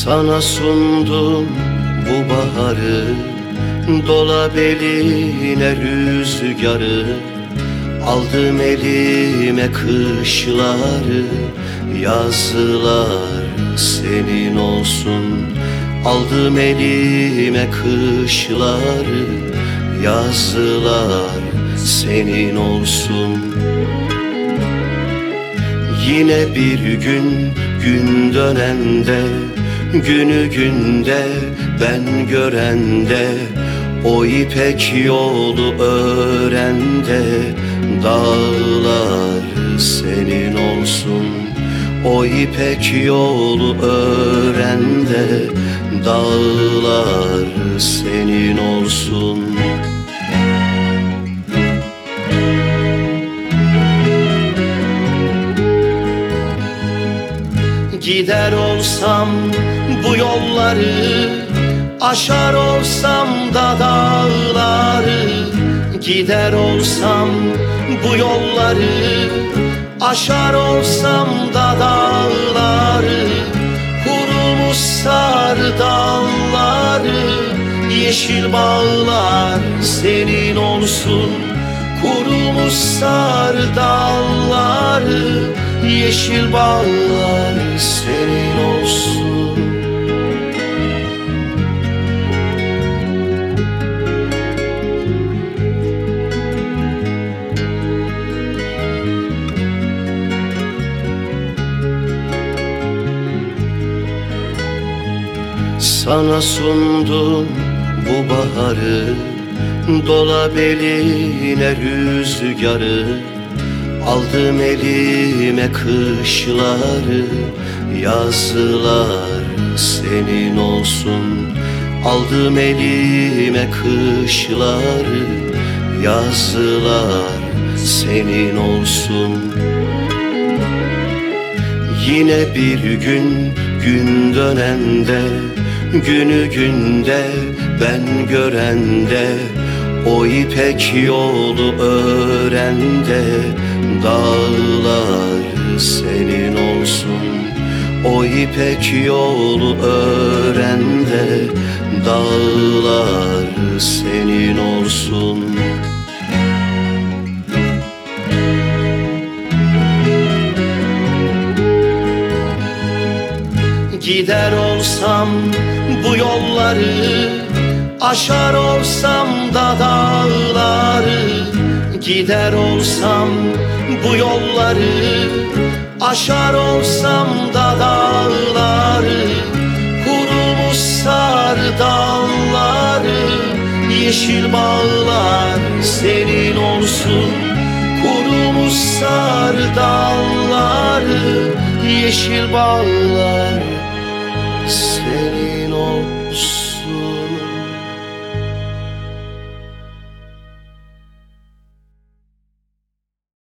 Sana sundum bu baharı, dola beline rüzgarı. Aldım elime kışları, yazlar senin olsun. Aldım elime kışları, yazlar senin olsun. Yine bir gün dönende, günü günde ben görende, o ipek yolu örende, dağlar senin olsun. O ipek yolu örende, dağlar senin olsun. Gider olsam bu yolları, aşar olsam da dağları. Gider olsam bu yolları, aşar olsam da dağları. Kurumuş sarı dalları, yeşil bağlar senin olsun. Kurumuş sarı dalları, yeşil bağlar senin olsun. Sana sundum bu baharı, dola beline rüzgarı. Aldım elime kışları, yazlar senin olsun. Aldım elime kışları, yazlar senin olsun. Yine bir gün dönende, günü günde ben görende, o ipek yolu örende, dağlar senin olsun. O ipek yolu örende, dağlar senin olsun. Gider olsam bu yolları, aşar olsam da dağları. Gider olsam bu yolları, aşar olsam da dağları. Kurumuş sarı dalları, yeşil bağlar senin olsun. Kurumuş sarı dalları, yeşil bağlar senin